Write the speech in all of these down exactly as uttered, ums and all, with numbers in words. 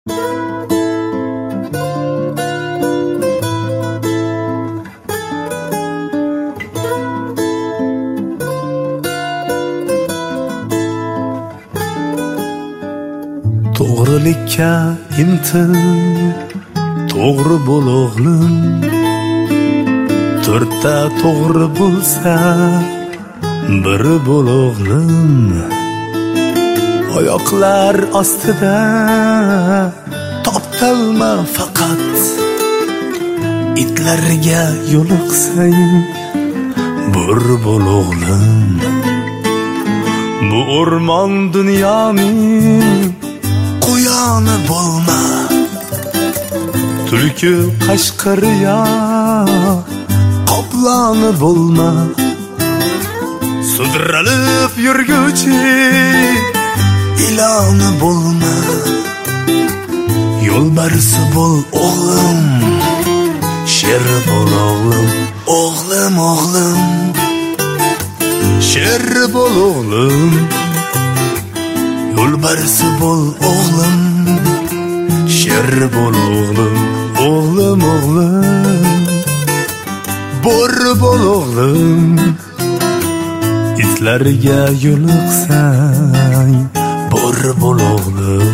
To'g'rilikka intil, to'g'ri bo'l o'g'lim. To'rtta to'g'ri bo'lsa, biri bo'l o'g'lim. Oyoqlar ostida toptalma faqat. Itlarga yo'liqsang, bir bo'l o'g'lim. Bu o'rmon dunyoning qo'yoni bo'lma. Tulki qashqariya qoploni bo'lma. Sudralib yurguchi iloni bo'lma. Yo'lbarsi bo'l o'g'lim, sher bo'l o'g'lim. O'g'lim o'g'lim, sher bo'l o'g'lim. Yo'lbarsi bo'l o'g'lim, sher bo'l o'g'lim. O'g'lim o'g'lim, bo'r bo'l o'g'lim. Itlarga yo'liqsang, bo'r bo'l o'g'lim.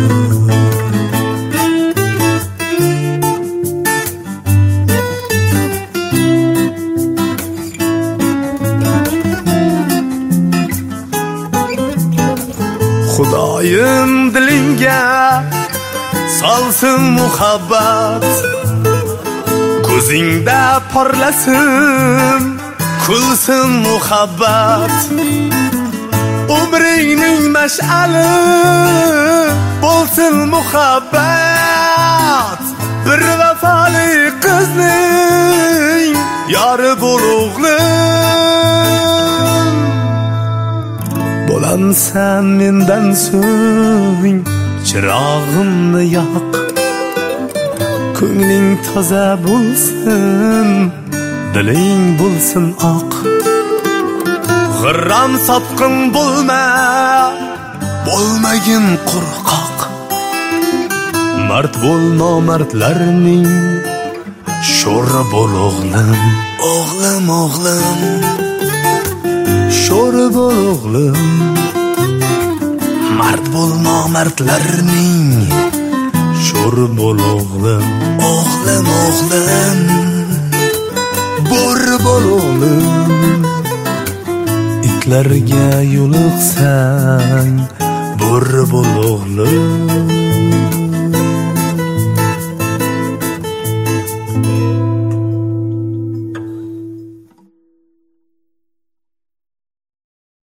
Xudoyim dilingga solsin muhabbat, ko'zingda porlasin, kulsin muhabbat. Umringning mash'ali bo'lsin muhabbat. Bir vafoli qizning yori bo'l o'g'lim. Bo'lansan mendan so'ng chirog'imni yoq. Ko'ngling toza bo'lsin, diling bo'lsin oq. G'irram sotqin bo'lma, bo'lmagin qo'rqoq. Mard bo'l nomardlarning sho'ri bo'l o'g'lim. O'g'lim o'g'lim, sho'ri bo'l o'g'lim. Mard bo'l nomardlarning sho'ri bo'l o'g'lim. O'g'lim o'g'lim, bo'r bo'l o'g'lim. Itlarga yo'liqsang, bo'r bo'l o'g'lim.